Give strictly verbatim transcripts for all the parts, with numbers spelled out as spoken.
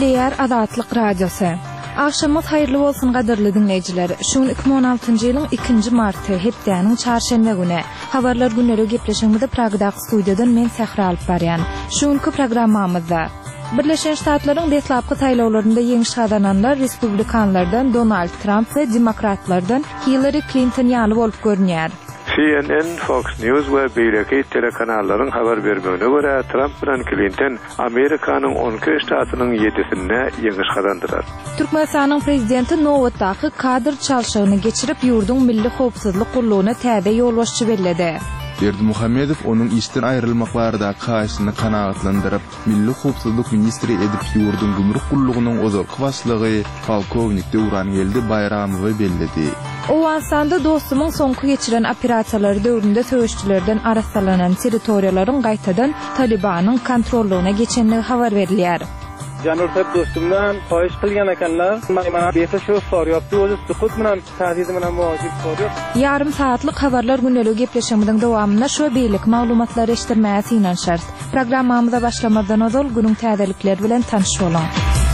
Player Azatlyk Radiosu. Akşamyz haýyrly bolsun gaderli dinleýijiler. Şuň iki bin on altyncy ýylyň ikinji marty hepdeniň çarşembe güni habarlar günleri gepleşigimizde Pragdaky studiýadan men Sahra alyp barýan. Şuňky programmamyzda Birleşen Ştatlaryň deslapky taýlawlarynda ýeňiş kazananlar Respublikanlardan Donald Trump we Demokratlardan Hillary Clinton ýaly bolup görünýär. C N N, Fox News we beýleki telekanalların habar bermegine görä Trump bilen Clinton Amerikanyň on iki ştatynyň ýedisinde ýeňiş kazandylar. Türkmenistanyň prezidenti Nowatdaky kadr çalşygyny geçirip ýurdun milli howpsuzlyk gurulugyna täze ýolbaşçy bellädi. Berdimuhammedow onuň işden aýrylmaklary kaýsyny kanagatlandyryp, milli howpsuzlyk ministri edip ýurdun gümrük gurulugynyň ozurky başlygy polkownik Döwran Geldi Bayramowy bellädi. O ansanda dostumyň soňky geçiren operasiýalary döwründe söýüşçilerden arasalanan territoriýalaryň gaýtadan Talibanyň kontrollugyna geçenligi habar berilýär. Janurtap dostumdan paýyş kılgan ekenler. Mana beýle şu soruýapdy, özü sukut bilen tähdidi bilen mowajib soruýar. Yarım saatlyk habarlar günleri gepleşigimiň dowamynda şu beýlik maglumatlary eşitdirmäsi inen şart. Programmamyza başlamadan ozal günüň täzelikleri bilen tanyş bolan.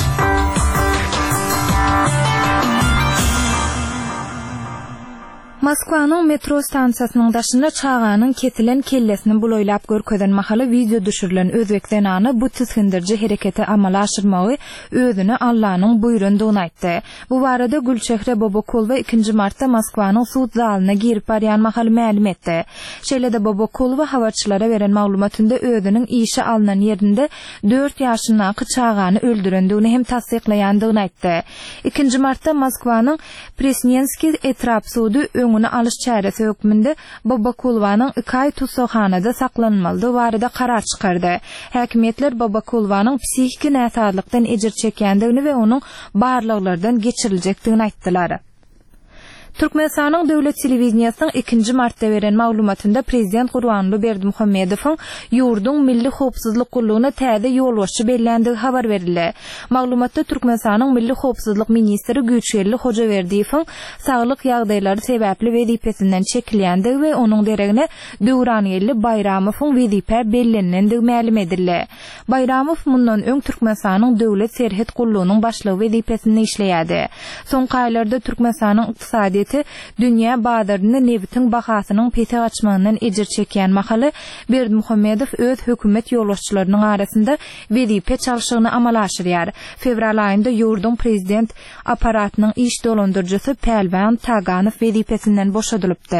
Moskwanyň metro stansiýasynyň daşynda çağanyň ketilen kellesini buloýlap görkezden mahaly video düşürilen Özbekden any bu tüskindirji hereketi amala aşyrmagy özüni Allah'nyň buýrandygyny aýtdy. Bu barada Gülçehre Bobokolova ikinji martda Moskwanyň sud zalyna girip barýan mahaly ma'lum etdi. Şeýlede Bobokolova habarçylara beren maglumatynda özüniň işe alynan ýerinde dört ýaşyndaky çağany öldürendigini hem tasdiklaýandygyny aýtdy. ikinji martda Moskwanyň Presnenskiy etrap sudy öňüne alyş çäresi hökmünde Bobokolowanyň iki aý tutsaxanada saklanmaly barada karar çykardy. Häkimetler Bobokolowanyň psihiki näsarlykdan ejir çekýändigini we onuň barlyklardan geçirilejekdigini aýtdylar. Türkmenistanyň döwlet telewiziýasynyň ikinji martda beren maglumatynda prezident Gurbanly Berdimuhammedowyň ýurdun milli howpsuzlyk gurulugyna täze ýolbaşçy belländigi habar berildi. Maglumatda Türkmenistanyň milli howpsuzlyk ministri Güýçeli Hojaberdiýewiň saglyk ýagdaýlary sebäpli wezipesinden çekilýändigi we onuň deregine Döwran Geldi Bayramowyň wezipe bellenendigi ma'lum edildi. Bayramow mundan öň Türkmenistanyň döwlet serhet gurulugynyň başlygy wezipesinde işleýärdi. Soňky aýlarda Türkmenistanyň ykdysady dünýä badardyny nebitin bahasynyň pete açmagyndan ejir çekýän mahaly Berdimuhammedow öz hökümet ýolbaşçylarynyň arasynda wezipe çalşygyny amala aşyrýar. Fevral aýynda ýurdun prezident aparatynyň iş dolandyrjysy Pelvan Taganow wezipesinden boşadylypdy.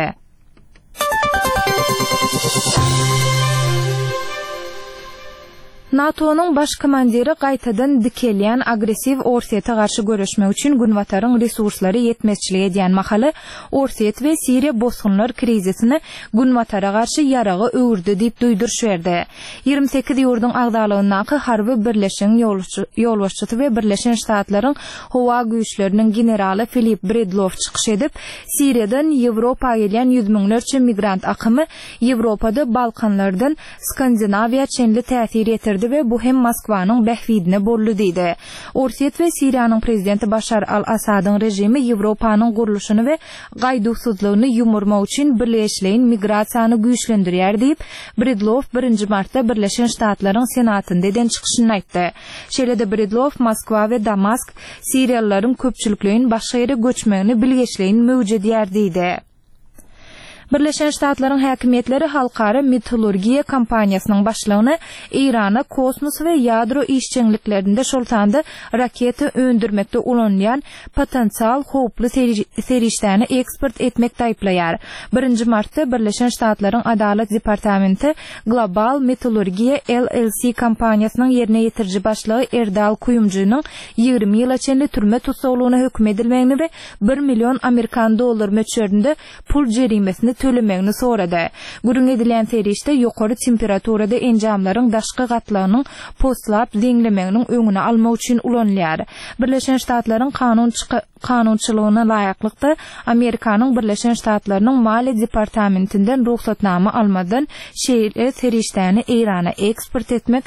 NATO'nun baş komandiri gaýtadan dikelýän agresiw Orsiýete garşy görüşmek üçin Günwataryň resurslary ýetmezçilik edýän mahaly Orsiýet we Siriýa bosgunlar krizisini Günwatara garşy ýaragy öwürdi diýip duýduruş berdi. ýygrimi sekiz ýurdun agdalygynaky harby birleşen ýolbaşçysy we Birleşen Ştatlaryň howa güýçleriniň generaly Philip Bredlow çykyş edip, Siriýadan Ýewropa gelýän ýüz miňlerçe migrant akymy Ýewropada Balkanlardan Skandinawiýa çenli täsir etir ve bu hem Moskwanyň bähwidine boldy diýdi. Orsiýet we Siriýanyň prezidenti Başar al-Asadyň rejimi Ýewropanyň guruluşyny we gaýdusuzlygyny ýumurmak üçin birleşleýän migrasiýany güýçlendirýär diýip Bredlow birinji martda Birleşen Ştatlaryň senatynda eden çykyşyny aýtdy. Şeýlede Bredlow Moskwa we Damask Siriýalylaryň köpçülikleýin başga ýere göçmegini bilgeçleýin möwjud ýer diýdi. Birleşen Ştatlaryň häkimetleri halkara metalurgiya kompaniýasynyň başlygyny Irana kosmos we ýadro işçiliklerinde şoltanda raketa öndürmekde ulanýan potensial howply serişdäni eksport etmekde aýplaýar. birinji martda Birleşen Ştatlaryň Adalet Departamenti Global Metalurgiya L L C kompaniýasynyň ýerine ýetirji başlygy Erdal Kuyumjynyň ýygrimi ýyla çenli türme tutsaglygyna hökm edilmegini we bir million Amerikan dollar möçberinde pul jerimesini tölemegini sorady. Gurun edilen serişde ýokary temperaturada enjamlaryň daşky gatlagynyň postlap deňlemeginiň öňüne almak üçin ulanýar. Birleşen Ştatlaryň kanun kanunçylygyna laýaklykda Amerikanyň Birleşen Ştatlarynyň Maliýe Departamentinden ruhsatnama almadan şeýle serişdäni Irana eksport etmek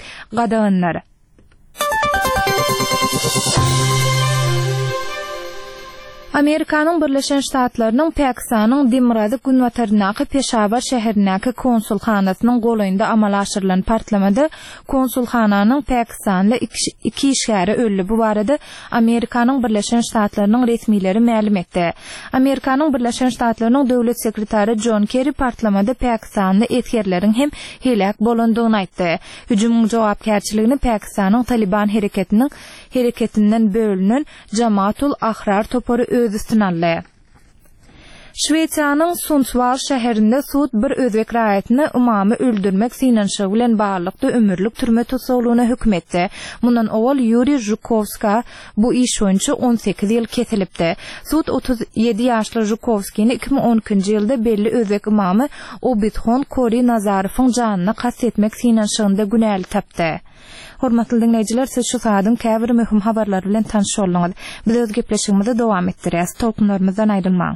gadagynlary. Amerikanyň Birleşen Ştatlarynyň Pakistanyň Dimradyk günwataryndaky Peşawar şäherindäki konsulxanasynyň goýunda amal aşyrylan partlamada konsulxananyň Pakistanda iki işgäri öldü. Bu barada Amerikanyň Birleşen Ştatlarynyň resmileri ma'lum etdi. Amerikanyň Birleşen Ştatlarynyň döwlet sekretary John Kerry partlamada Pakistanda etgerleriň hem helak bolandygyny aýtdy. Hüjümüň jogapkärçiligini Pakistanyň Taliban hereketiniň hereketinden bölünen Jamaatul Ahrar topory öz üstüne aldı. Şweýçanyň Sundsvall şäherinde sud bir özbek raýatyny umamy öldürmek synanşygy bilen barlykda ömürlük türme tutsagylygyna hüküm etdi. Mundan owal Yuri Zhukovska bu iş boýunça on sekiz ýyl kesilipdi. Sud otuz ýedi ýaşly Zhukovskiňi iki bin on ikinji ýylda belli özbek umamy Obidxon Kori Nazarowyň janyna kastetmek synanşygynda günäli tapdy. Hormatly dinleýijiler, siz şu saatyň käbir möhüm habarlary bilen tanış bolýaňyz. Biz öz gepleşigimizi dowam etdirýäs. Tolkunlarymyzdan aýrylmaň.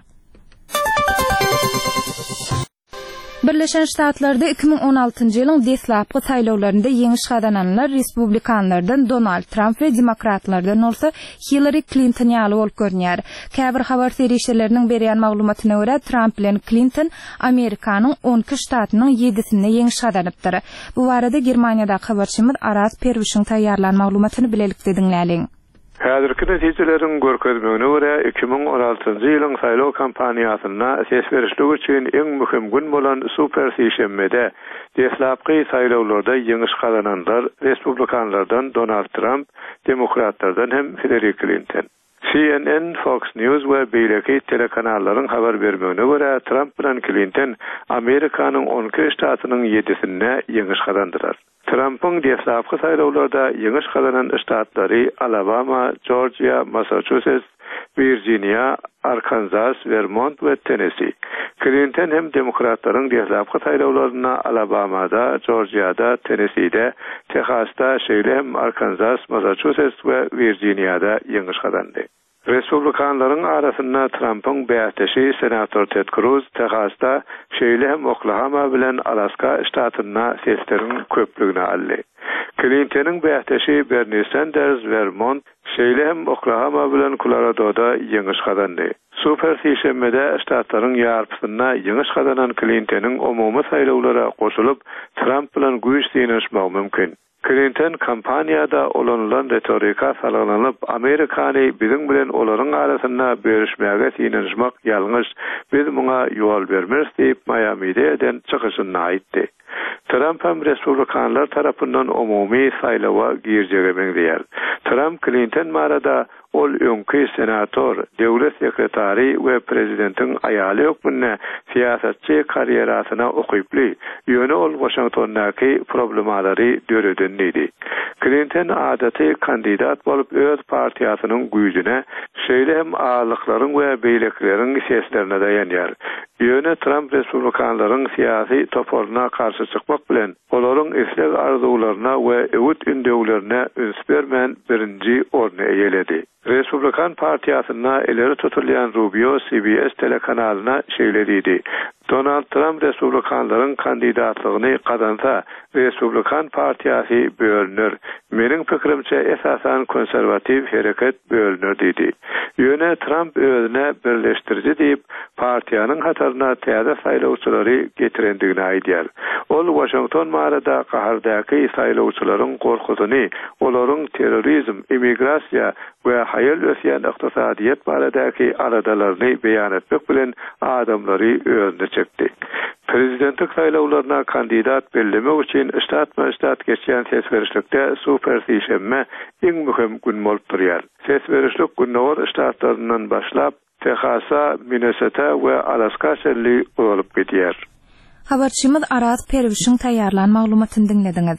Birleşen Ştatlarda iki bin on altynjy ýylyň deslapky saýlawlarynda ýeňiş kazananlar Respublikanlardan Donald Trump we Demokratlardan bolsa Hillary Clinton ýaly bolup görünýär. Käbir habar serişleriniň berýän maglumatyna görä Trump bilen Clinton Amerikanyň on iki ştatynyň ýedisinde ýeňiş kazanypdyr. Bu barada Germaniýada habarçymyz Aras Perwişiň taýýarlan maglumatyny bilelikde dinläliň. Häzirki netijelerin görkezmegine görä iki bin on altynjy ýylyň saýlaw kampaniýasyna ses berişlik üçin eň möhüm gün bolan super seçimde deslapky saýlawlarda ýeňiş kazananlar Respublikanlardan Donald Trump, Demokratlardan hem Hillary Clinton. C N N, Fox News we beýleki telekanallaryň habar bermegine görä Trump bilen Clinton Amerikanyň on iki ştatynyň ýedisinde ýeňiş kazandylar. Trump'ın deslapky saýlawlarda ýeňiş kazanan ştatlary Alabama, Georgia, Massachusetts, Virginia, Arkansas, Vermont we Tennessee. Clinton hem demokratlaryň deslapky saýlawlaryna Alabama'da, Georgia'da, Tennessee'de, Texas'da, şeýle Arkansas, Massachusetts we Virginia'da ýeňiş kazandy. Respublikanlaryň arasynda Trump'ın bäýteşi senator Ted Cruz Texas'ta, şeýle hem Oklahoma bilen Alaska ştatyna sesleriň köpligini aldy. Clinton'ın bäýteşi Bernie Sanders Vermont, şeýle hem Oklahoma bilen Colorado'da ýeňiş kazandy. Super seçimde ştatlaryň ýarpysyna ýeňiş kazanan Clinton'ın umumy saýlawlara goşulyp Trump bilen güýç synanyşmagy mümkin. Clinton kampaniýada olanylan retorika salgylanyp Amerikany biziň bilen olaryň arasynda bölüşmäge synanyşmak ýalňyş, biz muňa ýol bermez diýip Miami'de eden çykyşyny aýtdy. Trump hem Respublikanlar tarapyndan umumy saýlawa girjegemeň diýer. Trump Clinton marada ol öňki senator, döwlet sekretary we prezidentiň aýaly ökmünde siýasatçy karýerasyna okyply, ýöne ol Washingtondaky problemalary döredindi. Clinton adaty kandidat bolup öz partiýasynyň güýjüne, şeýle hem ağalyklaryň we beýlekleriň seslerine daýanýar. Ýöne Trump Respublikanlaryň siýasy toporuna karşı çykmak bilen olaryň isleg arzularyna we ewit ündeglerine üns bermän birinji orny eýeledi. Respublikan partiýasyna ileri tutulýan Rubio C B S telekanalyna şeýledidi. Donald Trump Respublikanlaryň kandidatlygyny kazansa, Respublikan partiýasy bölünür. Meniň pikirimçe esasan konservativ hereket bölünür dedi. Ýöne Trump özüne birleşdirici diýip partiýanyň hataryna täze saýlawçylary getirendigini aýdýar. Ol Washington marada gahardaky saýlawçylaryň gorkusyny, olaryň terrorizm, immigrasiýa we hayal ösýän ykdysadyýat baradaky aradalaryny beýan etmek bilen adamlary özüne çekdi. Prezidentlik saýlawlaryna kandidat bellemek üçin ştatma ştat geçýän ses berişlikde super seçime iň möhüm gün bolup durýar. Ses berişlik günler ştatlaryndan başlap Texas'a, Minnesota we Alaska şerli bolup gidýär. Habarçymyz Aras Perwişiň taýýarlan maglumatyny dinlediňiz.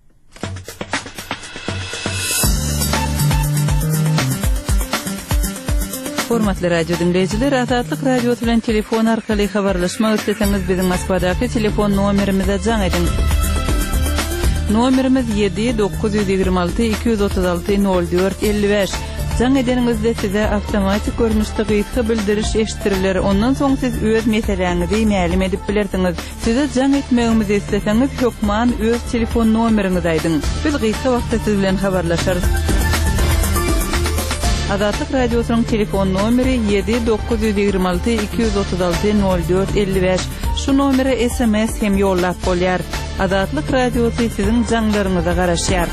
Hormatly radio dinleyijiler, Azatlyk radio bilen telefon arkaly habarlaşmak isteseňiz biziň Moskvadaky telefon nomerimize jaň edin. Nomerimiz yedi dokuz yüz ýygrima alty iki yüz otuz alty nol dört elli beş. Jaň edeningizde size awtomatik görnüşde gyýyky bildiriş eşitiriler. Ondan soň siz öz meseleňizi ma'lum edip bilersiňiz. Size jaň etmegimizi isteseňiz hökman öz telefon nomeriňizi aýdyň. Biz gyýyky wagtda siz bilen habarlaşarys. Azatlyk radiosynyň telefon nomeri yedi dokuz yüz ýigri alty iki yüz otuz alty nol dört elli beş. Şu nomere S M S hem ýollap bolýar. Azatlyk radiosy siziň jaňlaryňyza garaşýar.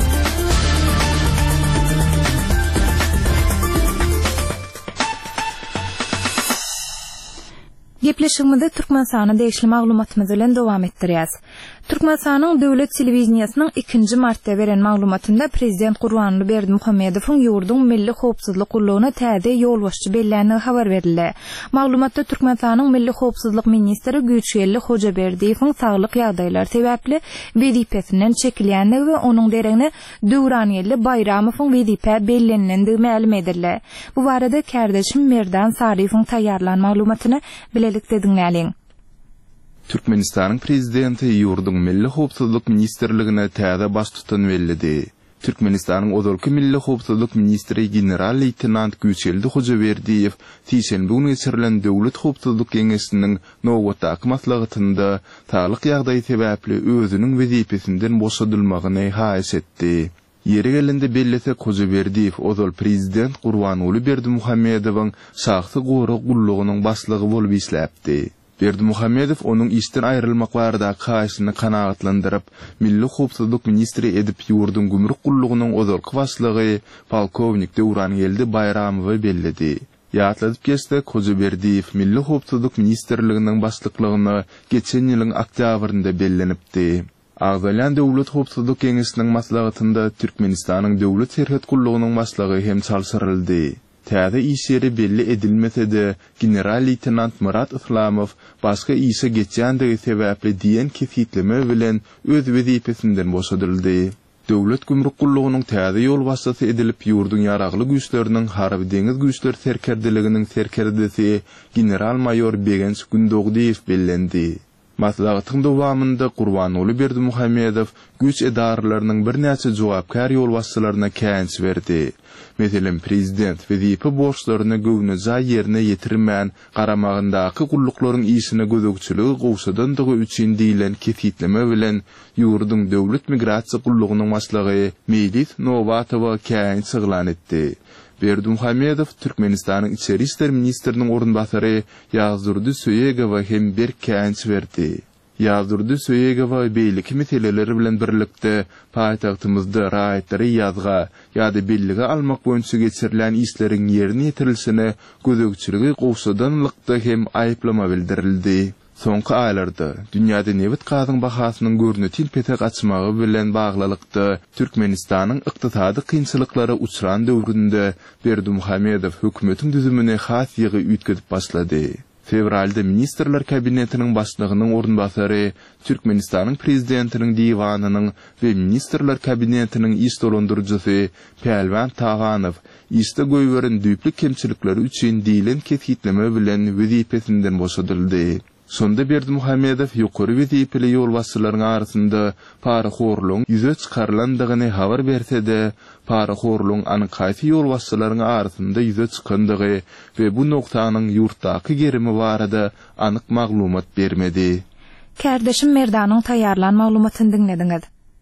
Gepleşigimizde Türkmenistanyň degişli maglumatymyzy bilen dowam etdirýäs. Türkmenistanyň döwlet telewizionýasynyň ikinji martda beren maglumatynda Prezident Gurbanuly Berdimuhammedowyň ýurdun milli howpsuzlyk gullugyna täze ýolbaşçy belläni habar berildi. Maglumatda Türkmenistanyň milli howpsuzlyk ministri Güýçeli Hojaberdiýewiň saglyk ýagdaýlar sebäpli wezipesinden çekilýändigi we onuň deregine Döwranyeli Bayramowyň wezipe bellenendigi ma'lum edildi. Bu barada kardeşim Merdan Sariýewiň taýýarlan maglumatyny bilelikde dinläliň. Türkmenistanyň prezidenti ýurdun milli howpsuzlyk ministrligine täze baş tutan bellidi. Türkmenistanyň ozalky milli howpsuzlyk ministri general-leytenant Güýçeli Hojaberdiýew Tiýşenbe günü geçirilen döwlet howpsuzlyk geňeşiniň nowatdaky maslahatynda taýyk ýagdaý sebäpli özüniň wezipesinden boşadylmagyny haýyş etdi. Yeri gelende bellese Hojaberdiýew ozal prezident Gurbanuly Berdimuhammedowyň şahsy gorak gullugynyň başlygy bolup işläpdi. Berdimuhammedow onuň işden aýrylmak barada kaýsyny kanagatlandyryp, milli howpsuzlyk ministri edip ýurdun gümrük gullugynyň ozalky başlygy polkownik Döwranyeli Bayramowy bellidi. Ýatladyp geçdi, Hojaberdiýew milli howpsuzlyk ministrliginiň başlyklygyny geçen ýylyň oktýabrynda bellenipdi. Agzalan döwlet howpsuzlyk geňeşiniň maslahatynda Türkmenistanyň döwlet serhet gullugynyň başlygy hem çalsyryldy. Täze işleri belli edilmese-de general-leytenant Murat Islamow başga işe geçýändigi sebäpli diýen kefitleme bilen öz wezipesinden boşadyldy. Döwlet gümrük gullugynyň täze ýol başçysy edilip ýurdun ýaragly güýçleriniň harby deňiz güýçleri serkerdeliginiň serkerdesi general-mayor Begenç Gündogdiýew bellendi. Maslahatyň dowamynda Gurbanuly Berdimuhammedow güýç edaralarynyň bir näçe jogapkar ýol başçylaryna kääns berdi. Meselem prezident wezipe borçlaryny göwnüza ýerine ýetirmän garamagyndaky gulluklaryň işine gözegçiligi gowşadandygy üçin diýilen kefitleme bilen ýurdun döwlet migrasiýa gullugynyň başlygy Melis Nowatowa kääns syglan etdi. Berdimuhammedow Türkmenistanyň içeri işler ministriniň orunbasary Ýagzurdy Söýegowa hem bir kääns berdi. Ýagzurdy Söýegowa beýlik meseleleri bilen birlikde paýtagtymyzda raýatlary ýazga ýa-da belligi almak boýunça geçirilen işleriň ýerine ýetirilsine gözegçiligi gowşadanlykda hem aýyplama bildirildi. Soňky aýlarda dünýäde nebit gazyň bahasynyň görnü tilpete gaçmagy bilen baglylykda Türkmenistanyň ykdysady kynçylyklary uçuran döwründe Berdimuhammedow hökümetiň düzümine has ýygy üýtgedip başlady. Fevralda Ministrler Kabinetiniň başlygynyň orunbasary Türkmenistanyň prezidentiniň diwanynyň we Ministrler Kabinetiniň işdolandyrjysy Pelwan Taganow işde goýberin düýpli kemçilikleri üçin diýilen kefitleme bilen wezipesinden boşadyldy. Sonda Berdimuhammedow ýokary wezipeli ýol başçylaryň arasynda paraxorluň ýüze çykarlandygyny habar berse-de, paraxorluň anyk haýsy ýol başçylaryň arasynda ýüze çykandygy we bu noktanyň ýurtdaky gerimi barada anyk maglumat bermedi. Kardeşim Merdanyň taýýarlan maglumatyny dinlediňiz.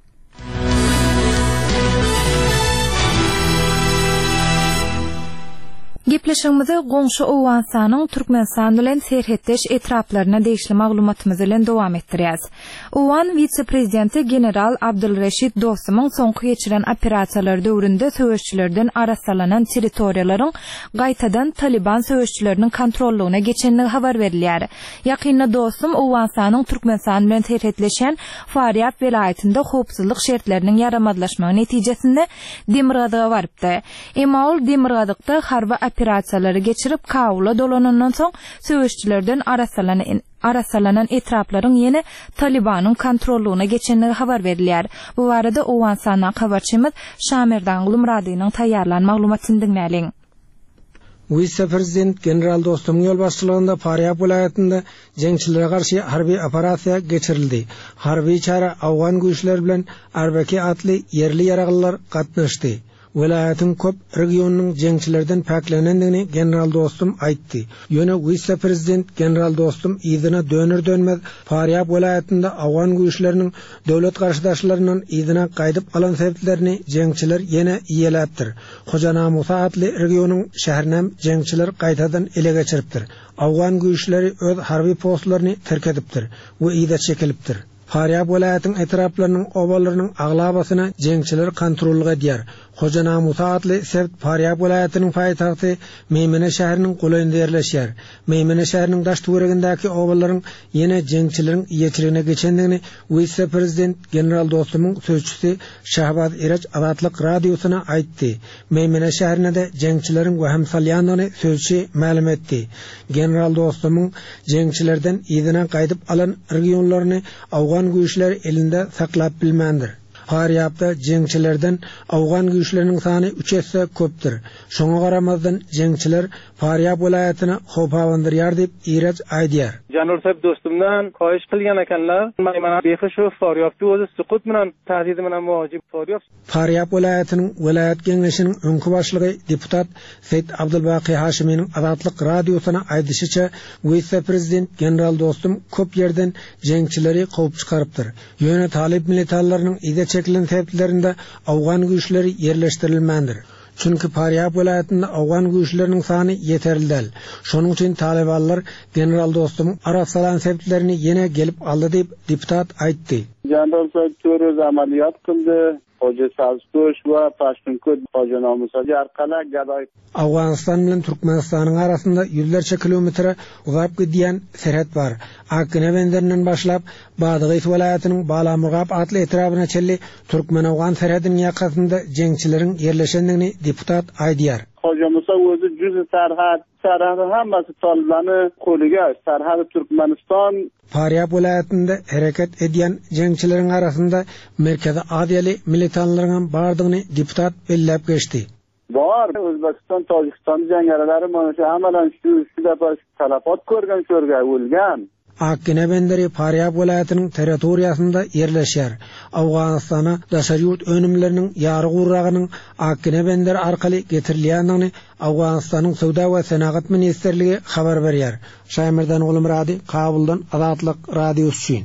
Gepleşigimizi goňşy Owensanyň Türkmenistan bilen serhetdeş etraplaryna degişli maglumatymyzy bilen dowam etdirýäs. Owan vice-prezidenti general Abdulreşid Dostumyň soňky geçiren operasiýalar döwründe söwüşçilerden arasalanan territoriýalaryň gaýtadan Taliban söwüşçileriniň kontrollugyna geçenligi habar berilýär. Ýakynda Dostum Owensanyň Türkmenistan bilen serhetleşen Faryab welaýetinde howpsuzlyk şertleriniň yaramadlaşmagy netijesinde Demirgazyga barypdy. Emaul Demirgazykda harby operasiýalary geçirip Kabula dolanandan soň söwüşçilerden arasalanan arasalanan etraplaryň ýene Talibanyň kontrollugyna geçenligi habar berilýär. Bu barada Owensanyň habarçymyz Şamerdan Gulumradynyň taýýarlan maglumatyny dinläliň. Vice-prezident general Dostum ýol başçylygynda Faryab welaýetinde jeňçilere garşy harby operasiýa geçirildi. Harby çara awgan güýçler bilen Arbaki atly yerli ýaraglylar gatnaşdy. Welayatyň köp regionynyň jeňçilerden päklenendigini general dostum aýtdy. Ýöne vice prezident general dostum ýygyna döner dönmez Faryap welayatynda awgan güýçleriniň döwlet garşydaşlarynyň ýygyna gaýdyp alan sebäplerini jeňçiler ýene iýeläpdir. Hojanamysa atly regionyň şäherinem jeňçiler gaýtadan ele geçiripdir. Awgan güýçleri öz harby postlaryny terk edipdir we ýyda çekilipdir. Faryap welayatynyň etraplarynyň obalarynyň aglabasyny jeňçiler kontrolga edýär. Hojanamysa atly sebt Faryap welayatynyň paýtagty Meýmene şäheriniň golanynda ýerleşýär. Meýmene şäheriniň daş töweregindäki obalaryň ýene jeňçileriň ýetirine geçendigini vice prezident general dostumyň sözçüsi Şahbaz Iraç Azatlyk radiosyna aýtdy. Meýmene şäherine de jeňçileriň waham salýandygyny sözçü ma'lum etdi. General dostumyň jeňçilerden ýygyna gaýdyp alan regionlaryny awgan güýçler elinde saklap bilmendir. Faryapda jeňçilerden awgan güýçleriniň sany üç esse köpdir. Şoňa garamazdan jeňçiler Faryap welayatyna howpawandyryar diýip Iraç aýdýar. Janur sahib dostumdan kaýyş kılgan ekenler. Mana beýle şu Faryapda özü sukut bilen tähdidi bilen mowjud Faryap. Faryap welayatynyň welayat geňeşiniň öňkü başlygy deputat Seyit Abdulbaqy Haşimyň Azatlyk radiosyna aýdýyşyça vice prezident general dostum köp ýerden jeňçileri gowy çykarypdyr. Ýöne talip militarlarynyň ýyda çekilen sebäplerinde awgan güýçleri ýerleşdirilmendir. Çünki Faryap welayatynda awgan güýçleriniň sany ýeterli däl. Şonuň üçin talibanlar general dostum arasalan sebäplerini ýene gelip aldy diýip deputat aýtdy. General Söýtürüz amaliyat kıldı. Hoca Saztuş we Paştunkud hojanamysa ýarkala gaday. Awganistan bilen Türkmenistanyň arasynda ýüzlerçe kilometre uzap gidýän serhat bar. Aknevenderden başlap Badygy welayatynyň Balamurgap atly etrabyna çelli Türkmen-Awgan serhadynyň ýakasynda jeňçileriň ýerleşendigini deputat aýdýar. Hocamysa özü cüzi serhat, serhat hammasi Talibany golyga, serhat Türkmenistan. Faryap welayatynda hereket edýän jeňçileriň arasynda merkezi adiýeli militanlaryň bardygyny deputat belläp geçdi. Bar Özbekistan, Tojikistan jeňgerleri mana şu hamadan şu şu defa talapat görgen şörge ölgen. Aknebenderi Faryap welayatynyň territoriýasynda ýerleşýär. Awganistana daşary ýurt önümleriniň ýary gurragynyň Aknebender arkaly getirilýändigini Awganistanyň Sowda we Senagat ministrligi habar berýär. Şaýmyrdan Ulum Radi, Kabuldan Azatlyk radiosu.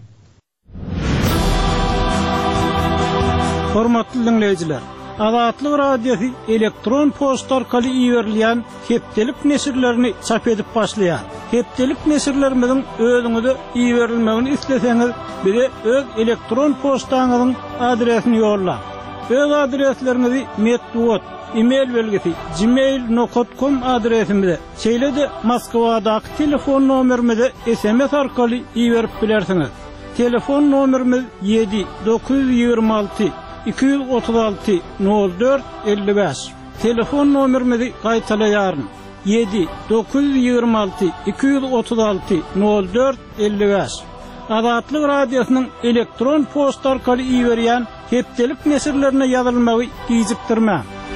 Hormatly dinleýijiler, Azatlyk radiosu elektron posta arkaly ýerilýän hepdelik nesirlerini çap edip başlaýar. Hepdelik nesirlerimiziň özüňize ýerilmegini isleseňiz, bize öz elektron postaňyzyň adresini ýolla. Öz adreslerinizi metduat, e-mail belgisi gmail nokta com adresimize, çeýlede Moskwadaky telefon nomerimize S M S arkaly ýerip bilersiňiz. Telefon nomerimiz yedi dokuz yüz ýygrima alty iki yüz otuz alty nol dört elli beş. Telefon nomerimizi gaýtalaýaryn. yedi dokuz yüz ýygrima alty iki yüz otuz alty nol dört elli beş. Azatlyk radiosynyň elektron posta arkaly ýerýän hepdelik nesirlerine ýazylmagy gizikdirme.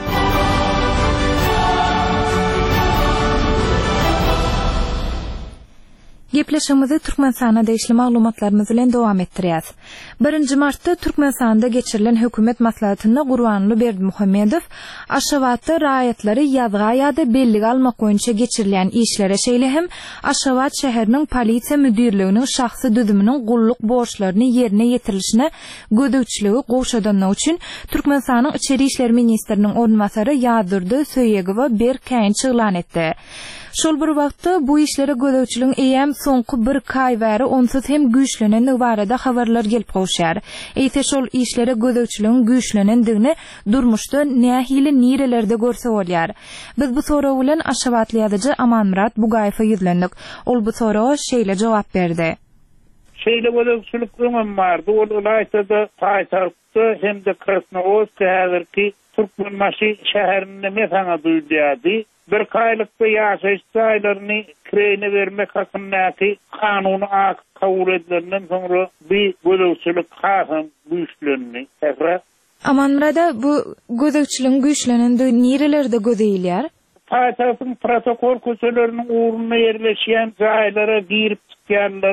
Gepleşimizi Türkmenistana değişli maglumatlarymyz bilen dowam etdirýäs. birinji martda Türkmenistanda geçirilen hökümet maslahatynda Gurbanly Berdimuhammedow Aşgabatda raýatlary ýazga ýa-da bellig almak boýunça geçirilen işlere şeýlehem Aşgabat şäheriniň polisiýa müdirliginiň şahsy düzüminiň gulluk borçlaryny ýerine ýetirilişine gödäwçiligi gowşadanlygy üçin Türkmenistanyň içeri işler ministriniň ornwasary Ýazyrdy Söýegowa bir käýin çylan etdi. Şol bir wagtda bu işlere gödäwçiligiň eýem soňky bir kaý bäri onsuz hem güýçlenen barada habarlar gelip gowşar. Eýse şol işlere gödäwçiligiň güýçlenendigini durmuşda nähili nirelerde görse bolýar. Biz bu soraw bilen Aşgabatly ýazyjy Amanmurat Bugaýewa ýüzlendik. Ol bu sorawa şeýle jogap berdi. Şeýle gödäwçilik öňem bardy. Ol aýtdy, paýtagtda hem de Krasnoyarsk häzirki Türkmenmaşy şäherinde mesana duýdýardy. Bir kaýlykda ýaşaýyş jaýlaryny kirene bermek hakyndaky kanuny ak kabul edilenden soňra bir gödäwçilik hasam güýçlendi. Amanmurada bu gödäwçiligiň güýçlenende nirelerde gödäýilýär? Paýtagtyň protokol köçeleriniň uğruna ýerleşýän jaýlara girip çykýanlara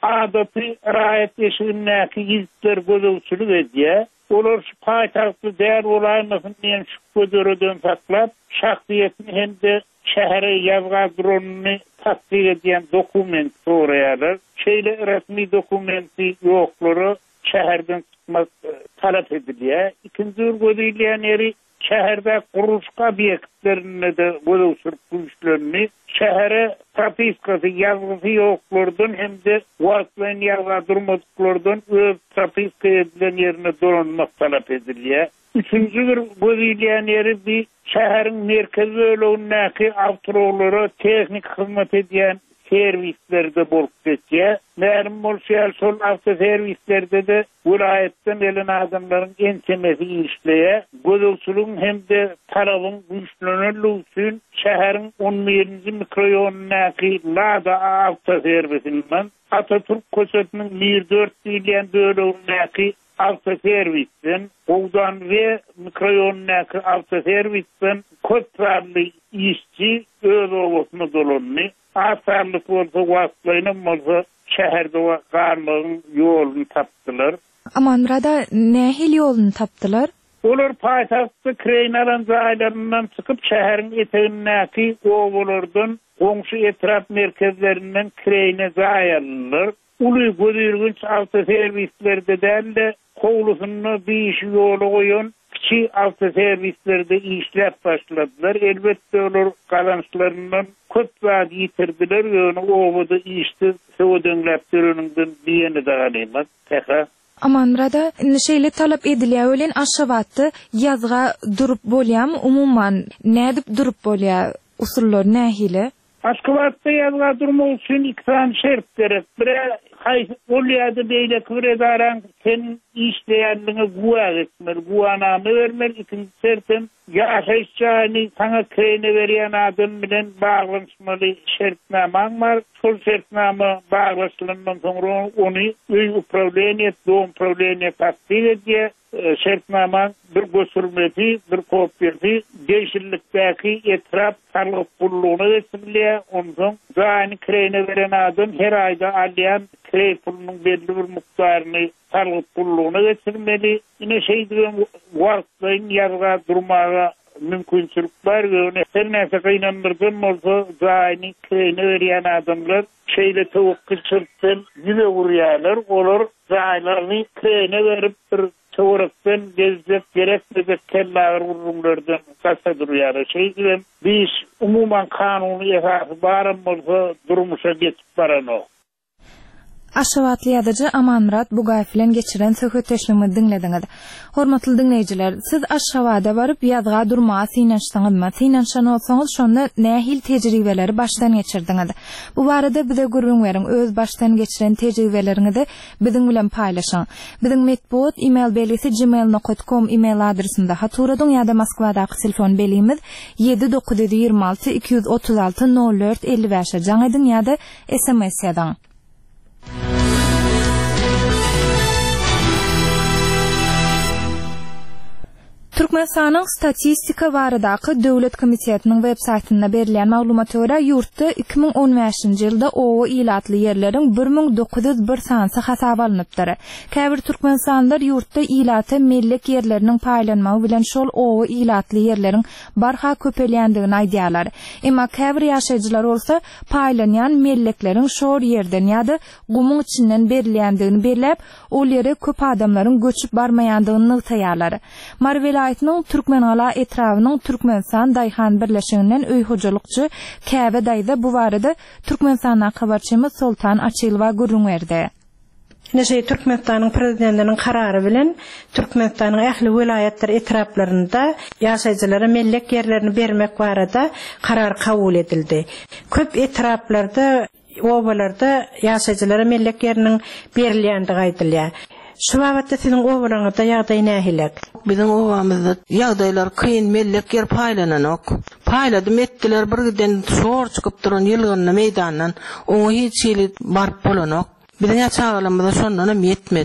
adatı rahat eşiğindeki yüzler gözөвçülük ediyor. Olar şu paytahtı değer olaymasın diyen şu gözörödön saklap, şahsiyetini hem de şehre yazga dronunu tasdik ediyen dokument sorayalar. Şeyle resmi dokumenti yokları şehirden çıkmak talep ediliyor. İkinci gözüyle eri şehirde kuruluş obyektlerine de gözövçülük güçlerini şehre trafiskası yazgısı yoklardan hem de vasıtlayın yazga durmadıklardan öz trafiska edilen yerine dolanmak talep ediliyor. Üçüncü bir gözüyle eri bir şehrin merkezi ölüğündeki avtorovları teknik hizmet ediyen servislerde bolup geçiyor. Məlum bolşal sol avto servislerde de vilayetten gelen adamların ensemesi işleye, gözövçülüğün hem de talabın güçlenirliği üçün şehrin on birinci mikrorayonundaki Lada avto servisinden Atatürk köşetinin bir dört milyon bölümündeki avto servisten, Oğdan ve mikrorayonundaki avto servisten köprarlı işçi öz ovasına dolanını, asarlık olsa vasıtlayının olsa şehirde karlığın yolunu taptılar. Aman burada nehil yolunu taptılar? Olar paytahtı Kreynalan zaylarından çıkıp şehrin eteğindeki ovalardan, komşu etraf merkezlerinden Kreyne zayarlılar. Ulu gözürgünç avto servislerde değil de kovlusunu bir iş yolu koyun, kiçi avto servislerde işlep başladılar. Elbette olur kalançlarından köp vaat yitirdiler. Yani ovada işti söğdönleptirönünden diyeni dağılaymak. Peka. Aman burada şeyle talep ediliyor ölen aşavatı yazga durup bolyam umuman ne edip durup bolya usullar nehili? Aşkıvatta yazga durma için iki tane şert gerek. Bire olyada beyle kıvredaran senin işleyenliğine guva etmeli, guvanamı vermeli. İkinci şertin yaşayışçağını sana kreyne veriyen adam bilen bağlanışmalı şertnaman var. Sol şertnamı bağlaşılandan sonra onu öy upravleniyet, doğum upravleniyet takdir ediyor. Şertnaman bir götürmeti, bir kopyası, değişiklikteki etraf sağlık kuruluğuna geçiriliyor. Ondan zayını kreyne veren adam her ayda alayan krey pulunun belli bir miktarını sağlık kuruluğuna geçirmeli. Yine şey diyorum, vaktayın yazga durmağa mümkünçülük var ve her neyse kaynandırdım olsa zayını kreyne veren adamlar şeyle tavukku çırptın yüze vuruyorlar. Olur zaylarını kreyne verip bir çoğuraktan gezecek gerekmeyecek kellalar vurumlardan kasa duruyor. Şey diyorum, biz umuman kanunu esası barım olsa durmuşa geçip baran o. Aşavatlı yadıcı Amanrat Bugayfilen geçiren söhbetleşmemi dinlediniz. Hormatly dinleyiciler, siz Aşavada barıp yazga durmağa sinançsanızmı? Sinançsan olsanız şonda nehil tecrübeleri baştan geçirdiniz. Bu barada bize gurrun verin, öz baştan geçiren tecrübelerini de bizim bilen paylaşın. Bizim metbuat e-mail belisi gmail nokta com e-mail adresinde haturadın ya da Moskvadaki telefon belimiz yedi dokuz yirmi altı iki yüz otuz altı nol dört elli beş can edin ya da S M S yadan. Türkmenistan'ın statistika baradaky Döwlet Komitetining web saytynda berilýän maglumaty görä ýurtda iki ming on beşinji ýylda owa ilatly ýerleriň bir ming dokuz yüz bir sansy hasap alınıpdyr. Käbir türkmenistanlylar ýurtda ilaty mellek ýerleriniň paýlanmagy bilen şol owa ilatly ýerleriň barha köpelýändigini aýdýarlar. Emma käbir ýaşaýjylar bolsa paýlanýan mellekleriň şol ýerden ýa-da gumyň içinden berilýändigini belläp, ol ýere köp adamlaryň göçüp barmaýandygyny taýýarlar. Marvel Aytның Türkmenala etrawynyň Türkmenistan Daýhan birleşiginden öý hojulukçy Käbe daýda bu barada Türkmenistana habarçymyz Soltan Açylwa gurrun berdi. Näşe Türkmenistanyň prezidentiniň karary bilen Türkmenistanyň ähli vilayetler etraplarynda ýaşaýjylara mellek ýerlerini bermek barada karar kabul edildi. Köp etraplarda, obalarda ýaşaýjylara mellek ýeriniň berilýändigi aýdylýar. Şu wagtda senin owalarynda ýagdaý nähilek? Bizim owamyzda ýagdaýlar kyn mellek ýer paýlananok. Paýladym etdiler birden şor çykyp duran ýylgyny meýdandan oňa hiç ýeli barp bolanok. Biziň ýaşagalymyzda şondan hem ýetmedi.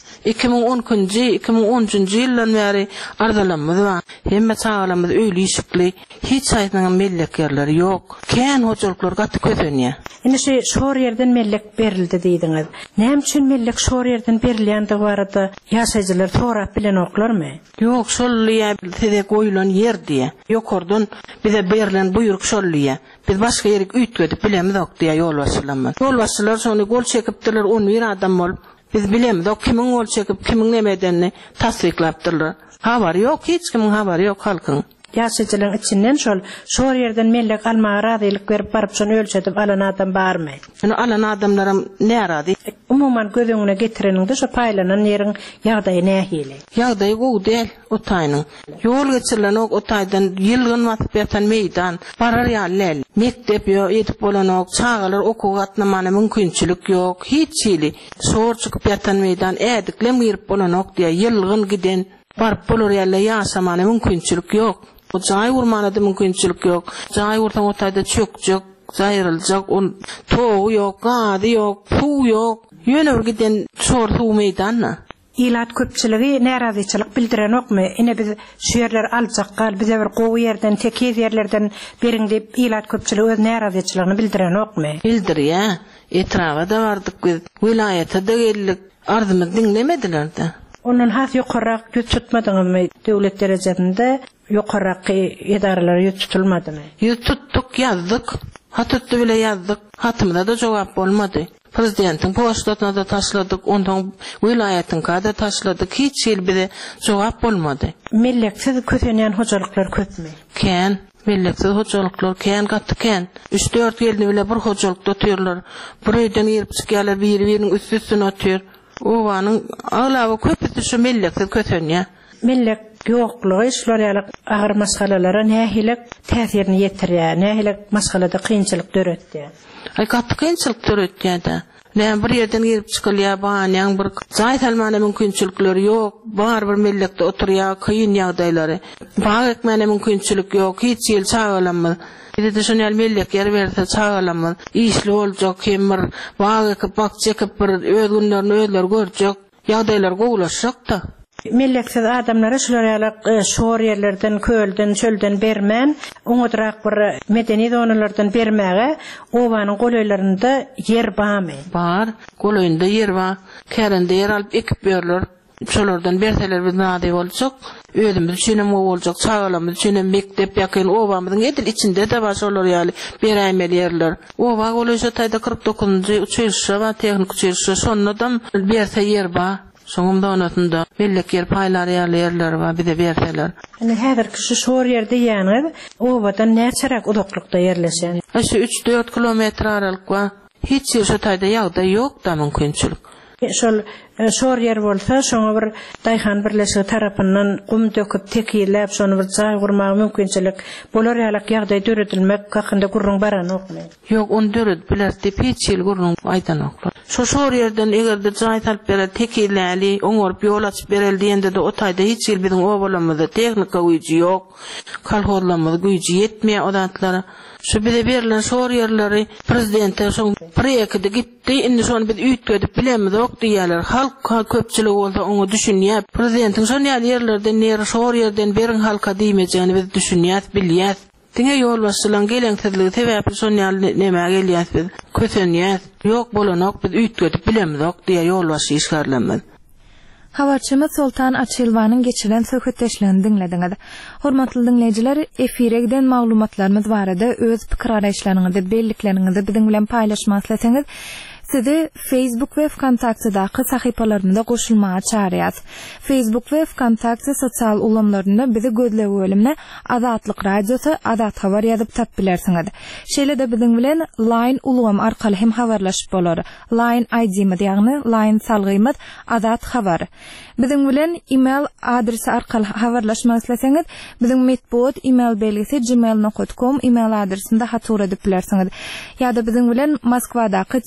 iki ming on-njy iki ming onunçy ýyldan bäri ardalanmaz bar. Hemme çağalamyz öýle işikli, hiç aýtnagan melleklerler ýok. Kän hojalyklar gaty közenýär. Indi şu şor yerden mellek berildi diýdiňiz. Näme üçin mellek şor yerden berilýände barada ýaşaýjylar torap bilen oklarmy? Ýok, şollyýa tede goýulan ýer diýe. Ýokordun bize berilen buyruk şollyýa. Biz başga ýere üýtgedip bilemizok diýe ýol başlanmaly. Ýol başçylar şonu gol çekipdiler, on bir adam bolup biz bilemizok kimiň gol çekip kimiň nemedenini tasdiklapdylar. Habar ýok, hiç kimiň habary ýok halkyň. Ýaşaýjylaryň içinden şol şor yerden mellek almaga razylyk berip baryp şonu ölçedip alan adam barmy? Şonu alan adamlaram närazy? Umuman gözüňe getireninde şo paýlanan ýeriň ýagdaýy nähili? Ýagdaýy gowy del, otaýnyň. Ýol geçirilen ok otaýdan ýylgyn watyp ýatan meýdan, barar ýaly, mektep ýok, edip bolan ok, çağalar okuw gatnamana mümkinçilik ýok, hiç ýyly. Şor çykyp ýatan meýdan, ädiklem girip bolan ok diýe ýylgyn giden, baryp bolar ýaly ýaşamana mümkinçilik ýok. O jaý urmana da mümkinçilik ýok. Jaý urtan otaýda çökjek, jaýryljak, on toğu ýok, gady ýok, suw ýok. Ýöne bir giden şor suw meýdanna. Ilat köpçiligi närazyçylyk bildiren okmy? Ine biz şu ýerler aljak gal, bize bir gowy ýerden, tekiz ýerlerden beriň diýip ilat köpçiligi öz närazyçylygyny bildiren okmy? Bildirýär. Etrawa da bardyk biz, wilayata da geldik. Arzymyzy diňlemediler-de. Onun has ýokarrak ýüz tutmadyňyzmy döwlet derejesinde? Ýokarrak edaralar ýüz tutulmadymy? Ýüz tuttuk, ýazdyk. Hatutdy bile ýazdyk. Hatymda da jogap bolmady. Prezidentiň postatyna da taşladyk, ondan wilayatyň kada taşladyk, hiç ýel bize jogap bolmady. Melleksiz kösenýän hojalyklar köpmi? Kän, melleksiz hojalyklar kän gatdy kän. üç dört ýelni bile bir hojalykda oturýarlar. Bir öýden ýerip çykýarlar, biri-biriniň üst-üstüne oturýar. Owanyň aglawy köpüsi şu melleksiz kösenýär. Mellek ýoklugy şular ýaly agyr masalalara nähilek täsirini ýetirýär, nähilek masalada kynçylyk döretdi. Ay gatdy kynçylyk döretdi-de. Näme bir ýerden girip çykylýar, baňaň bir jaý salmana mümkinçilikleri ýok, bar bir mellekde oturýar, kyn ýagdaýlary. Baň ekmene mümkinçilik ýok, hiç ýel çağalanmaz. Bide de şonu mellek ýer berse çağalanmaz. Işli boljak, kimir, baň ekip bak çekip bir öz günlerini özler görjek, ýagdaýlar gowlaşak da. Melleksiz adamlara şular ýaly şor ýerlerden, kölden, çölden bermän, oňodrak bir medeni zonalardan bermäge owanyň goýlarynda yer barmy? Bar, goýlarynda yer bar. Kärende yer alyp ekip berler. Şolardan berseler biz nady boljak, özümiz üçin hem boljak, çağalamyz üçin mektep ýakyn owamyzyň edil içinde de bar şolar ýaly beräýmeli ýerler. Owa goýlaşa taýda kırk dokuzunçy uçuşa we tehnik uçuşa sonradan berse yer bar. Soňumda onatynda bellek yer paýlary ýerler bar, bize berseler. Ene häzirki şu şor ýerde ýanyr, owadan näçerek uzaklykda ýerleşen? Şu üç dört kilometr aralyk bar. Hiç ýer şu taýda ýagdaý ýok da mümkinçilik. Şol şor yer bolsa, şoňa bir daýhan birleşigi tarapyndan gum döküp tekýärläp, şonu bir jaý gurmak mümkinçilik bolar ýaly ýagdaý döredilmek hakynda gurrun baran okmy? Ýok, on döret biler diýip hiç ýel gurrun aýdan oklar. Şu şor ýerden egerde jaý talyp bere tekýärläli, oňorup ýol açyp bereldi ende de o taýda hiç ýel biziň owalamyzda tehnika güýji ýok, kolhozlamyz güýji ýetmeýär odatlara. Şu bize berilen şor ýerleri prezidente şoň projekte gitdi, indi şonu biz üýtgedip bilemizok diýerler. Halk köpçüligi bolsa onu düşünýär. Prezidentiň şol ýerlerden näre şor ýerden beriň halka diýmejegini biz düşünýär, bilýär. Diňe ýol başçylaryň geleňsizligi sebäpli şol näme gelýär biz kösenýär. Ýok bolanok biz üýtgedip bilemizok diýe ýol başy işgärlenmez. Habarçymyz Sultan Açylwanyň geçiren söhbetleşlerini diňlediňiz. Hormatly dinleýijiler, efire giden maglumatlarymyz barada öz pikir araýşlaryňyzy, bellikleriniňizi biziň bilen paýlaşmak isteseňiz, sizi Facebook we Wkontaktedaky sahypalarymyza goşulmaga çağırýas. Facebook we Wkontakte sosial ulamlarynda bizi gözlegi bölümine Azatlyk radiosu, Azat habar ýazyp tap bilersiňiz. Şeýle de biziň bilen Line ulgam arkaly hem habarlaşyp bolar. Line I D-miz, ýagny Line salgymyz Azat habar. Biziň bilen email adresi arkaly habarlaşmak isteseňiz, biziň metbuat email belgisi gmail nokta com email adresinde hatur edip bilersiňiz. Ýa-da biziň bilen Moskwadaky telefon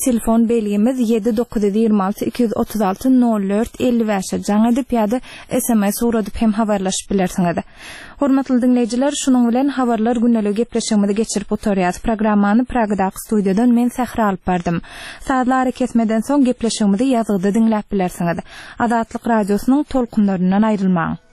belgimiz yedi dokuz yirmi altı iki yüz otuz altı nol dört elli beş jaň edip ýa-da S M S uradyp hem habarlaşyp bilersiňiz. Hormatly dinleýijiler, şunuň bilen habarlar günnelik gepleşigimizi geçirip oturýar. Programmany Pragadaky studiýadan men Sähra alyp bardym. Saatlar kesmeden soň gepleşigimizi ýazgyda dinläp bilersiňiz. Azatlyk radiosynyň tolkunlaryndan aýrylmaň.